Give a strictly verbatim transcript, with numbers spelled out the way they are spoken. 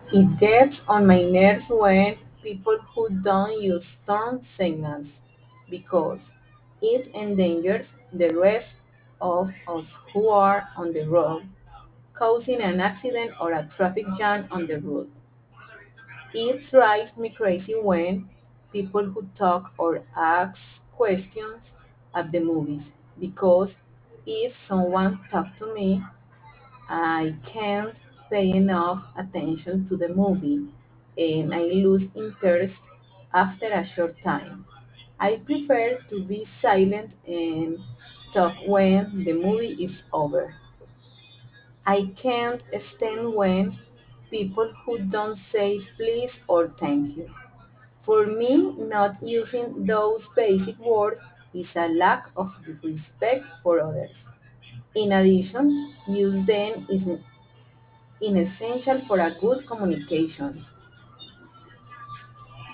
It gets on my nerves when people who don't use turn signals because it endangers the rest of us who are on the road, causing an accident or a traffic jam on the road. It drives me crazy when people who talk or ask questions at the movies because if someone talk to me, I can't pay enough attention to the movie and I lose interest after a short time. I prefer to be silent and talk when the movie is over. I can't stand when people who don't say please or thank you. For me, not using those basic words is a lack of respect for others. In addition, use them is inessential for a good communication.